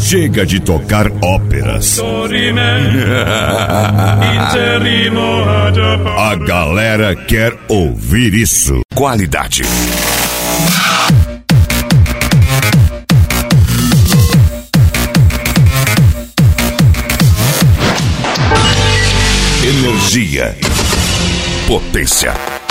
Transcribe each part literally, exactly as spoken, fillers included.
Chega de tocar óperas. A galera quer ouvir isso. Qualidade. Energia. Potência.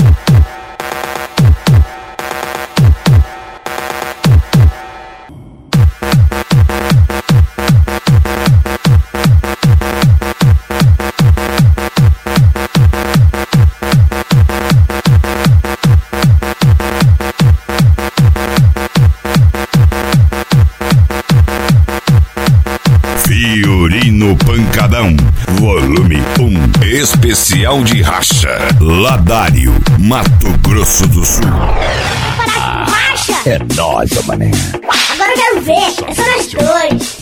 Fiorino Pancadão, volume um, especial de racha, Ladário, Mato Grosso do Sul. Para racha? É nóis, mané. Agora eu quero ver, é só nós dois.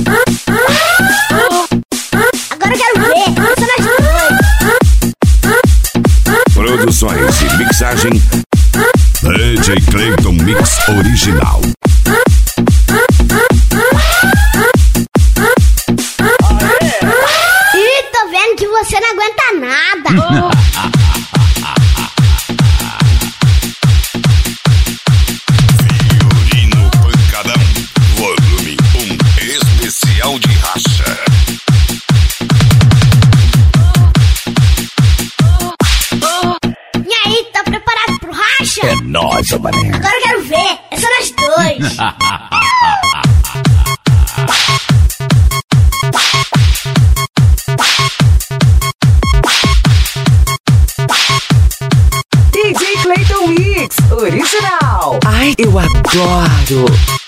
Agora eu quero ver, é só nós dois. Produções e mixagem, D J Clayton Mix Original. Que você não aguenta nada. Fiorino Pancadão, volume um, especial de racha. E aí, tá preparado pro racha? É nóis, mané. Agora eu quero ver, é só nós dois. D J Clayton Mix Original. Ai, eu adoro.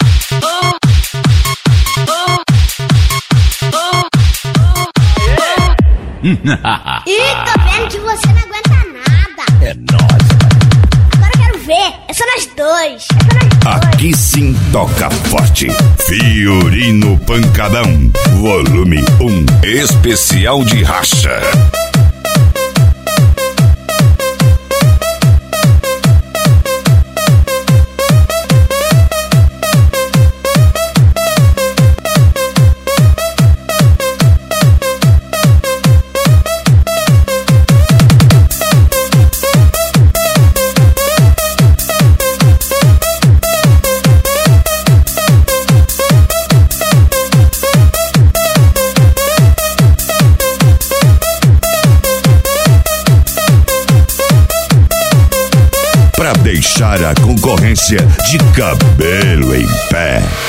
Ih, tô vendo que você não aguenta nada. É nóis, mané. Agora eu quero ver, é só nós dois. É só nós dois. Aqui sim toca forte. Fiorino Pancadão, volume um, especial de racha. Pra deixar a concorrência de cabelo em pé.